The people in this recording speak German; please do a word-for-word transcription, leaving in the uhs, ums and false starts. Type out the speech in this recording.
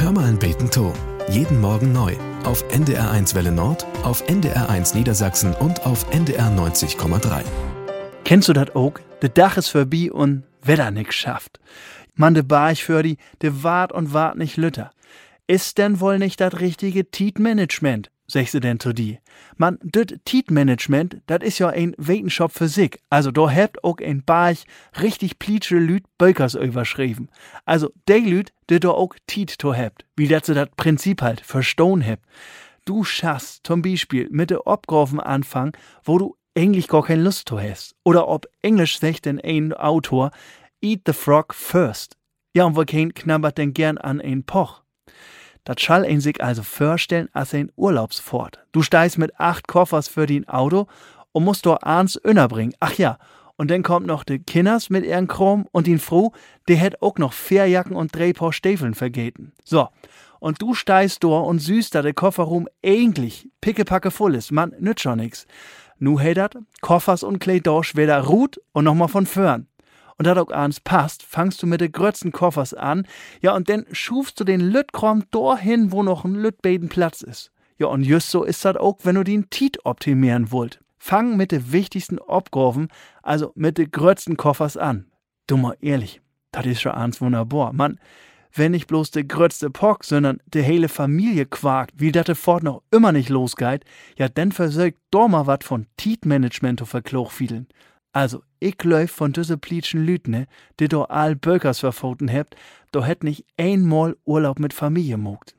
Hör mal ein Beten to. Jeden Morgen neu. Auf N D R eins Welle Nord, auf N D R eins Niedersachsen und auf N D R neunzig Komma drei. Kennst du das auch? De Dach ist vorbei und Wetter nix schafft. Man, de Barch für die, de wart und wart nicht lütter. Ist denn wohl nicht das richtige Tiet-Management, sagst du denn zu die? Man, das Tiet-Management, das is ja ein Wetenschop für sich. Also, da habt auch ein Barch richtig plitsche Lüt Bökers überschrieben. Also, de Lüt, die da auch Tiet to habt, wie dat sie das Prinzip halt verstohn habt. Du schaffst zum Beispiel mit de Obgrofen anfangen, wo du eigentlich gar keine Lust to hast. Oder ob Englisch sagt denn ein Autor, eat the frog first. Ja, und wo kein knabbert denn gern an ein Poch. Das schall ein sich also vorstellen als ein Urlaubsfort. Du steigst mit acht Koffers für dein Auto und musst dort abends bringen. Ach ja, und dann kommt noch de Kinders mit ihren Krom und den Froh, der hätt auch noch Fährjacken und drei Paar Stiefeln vergeten. So, und du steigst dort und süßt, da der Kofferraum eigentlich pickepacke voll ist. Man, nützt schon nix. Nu hätt Koffers und Kleid dorsch wieder ruht und nochmal von vorn. Und dat auch abends passt, fangst du mit de grötzten Koffers an, ja, und dann schufst du den Lütkrom dorthin, wo noch ein Lütbeten Platz ist. Ja, und just so ist dat auch, wenn du den Tiet optimieren wollt. Fang mit de wichtigsten Obgroven, also mit de grötzten Koffers an. Dummer ehrlich, dat is schon abends wunderbar. Mann, wenn nicht bloß de grötzte Pock, sondern de hele Familie quakt, wie dat de fort noch immer nicht losgeht, ja, dann versögt doch mal wat von Tiet-Management zu verklochfiedeln. Also, ich läuf von düsse plitschen Lütne, die do all Bökers verfoten hebt, do hätt nicht einmal Urlaub mit Familie mogt.